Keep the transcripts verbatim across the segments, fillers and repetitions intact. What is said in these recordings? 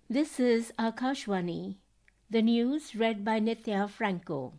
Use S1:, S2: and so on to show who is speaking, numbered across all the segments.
S1: This is Akashvani. The news read by Nitya Franco.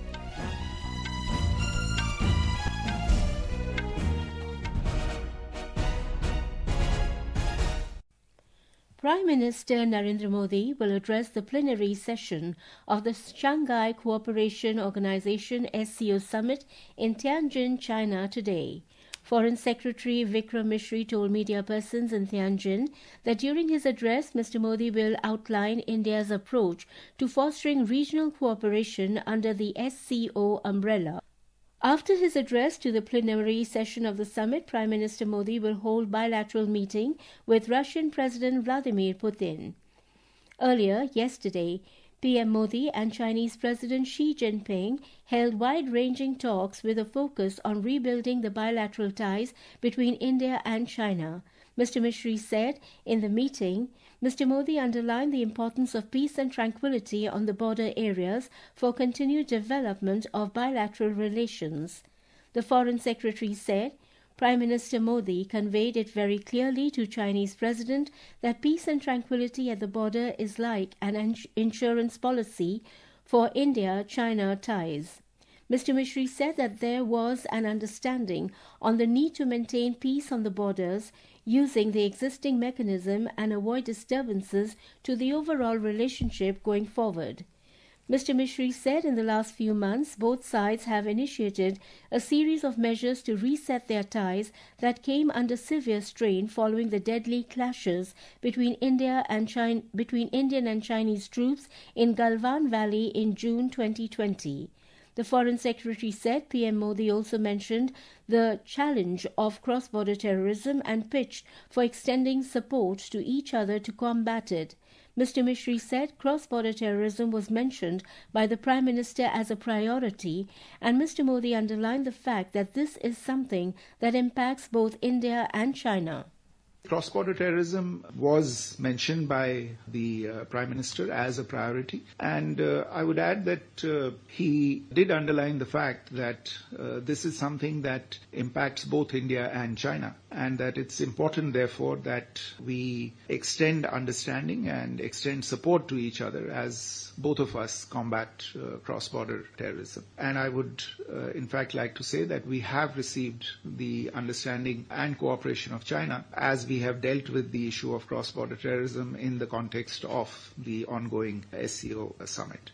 S1: Prime Minister Narendra Modi will address the plenary session of the Shanghai Cooperation Organization S C O summit in Tianjin, China today. Foreign Secretary Vikram Misri told media persons in Tianjin that during his address, Mister Modi will outline India's approach to fostering regional cooperation under the S C O umbrella. After his address to the plenary session of the summit, Prime Minister Modi will hold bilateral meeting with Russian President Vladimir Putin. Earlier, yesterday, P M Modi and Chinese President Xi Jinping held wide-ranging talks with a focus on rebuilding the bilateral ties between India and China. Mister Misri said in the meeting, Mister Modi underlined the importance of peace and tranquility on the border areas for continued development of bilateral relations. The Foreign Secretary said, Prime Minister Modi conveyed it very clearly to Chinese President that peace and tranquility at the border is like an insurance policy for India-China ties. Mister Misri said that there was an understanding on the need to maintain peace on the borders using the existing mechanism and avoid disturbances to the overall relationship going forward. Mister Misri said in the last few months, both sides have initiated a series of measures to reset their ties that came under severe strain following the deadly clashes between India and China, between Indian and Chinese troops in Galwan Valley in June twenty twenty. The Foreign Secretary said P M Modi also mentioned the challenge of cross-border terrorism and pitched for extending support to each other to combat it. Mister Misri said cross-border terrorism was mentioned by the Prime Minister as a priority, and Mister Modi underlined the fact that this is something that impacts both India and China.
S2: Cross-border terrorism was mentioned by the uh, Prime Minister as a priority, and uh, I would add that uh, he did underline the fact that uh, this is something that impacts both India and China, and that it's important, therefore, that we extend understanding and extend support to each other as both of us combat uh, cross-border terrorism. And I would, uh, in fact, like to say that we have received the understanding and cooperation of China as we have dealt with the issue of cross-border terrorism in the context of the ongoing S C O summit.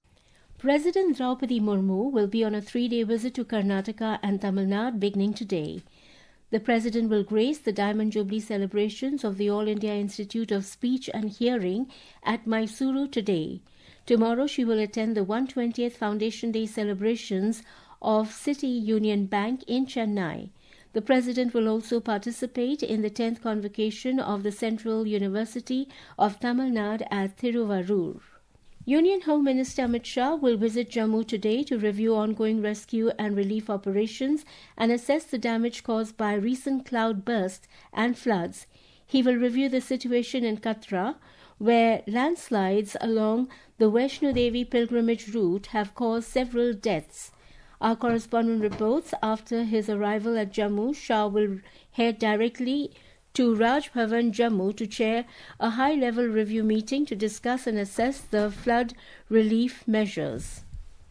S1: President Draupadi Murmu will be on a three-day visit to Karnataka and Tamil Nadu beginning today. The President will grace the Diamond Jubilee celebrations of the All India Institute of Speech and Hearing at Mysuru today. Tomorrow she will attend the one hundred twentieth Foundation Day celebrations of City Union Bank in Chennai. The President will also participate in the tenth convocation of the Central University of Tamil Nadu at Thiruvarur. Union Home Minister Amit Shah will visit Jammu today to review ongoing rescue and relief operations and assess the damage caused by recent cloud bursts and floods. He will review the situation in Katra, where landslides along the Vaishno Devi pilgrimage route have caused several deaths. Our correspondent reports after his arrival at Jammu, Shah will head directly to Raj Bhavan, Jammu, to chair a high-level review meeting to discuss and assess the flood relief measures.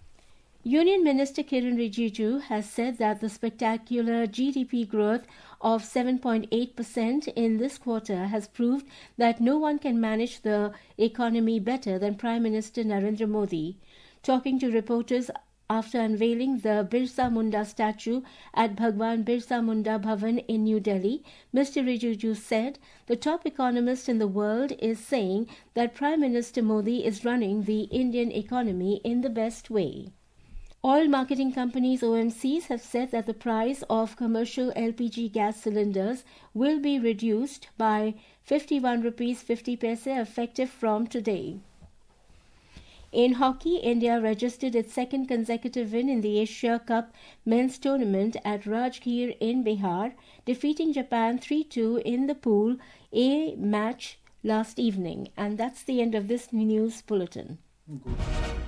S1: Union Minister Kiren Rijiju has said that the spectacular G D P growth of seven point eight percent in this quarter has proved that no one can manage the economy better than Prime Minister Narendra Modi. Talking to reporters after unveiling the Birsa Munda statue at Bhagwan Birsa Munda Bhavan in New Delhi, Mister Rijiju said the top economist in the world is saying that Prime Minister Modi is running the Indian economy in the best way. Oil marketing companies O M Cs have said that the price of commercial L P G gas cylinders will be reduced by fifty-one rupees fifty paise effective from today. In hockey, India registered its second consecutive win in the Asia Cup men's tournament at Rajgir in Bihar, defeating Japan three two in the Pool A match last evening. And that's the end of this news bulletin. Good.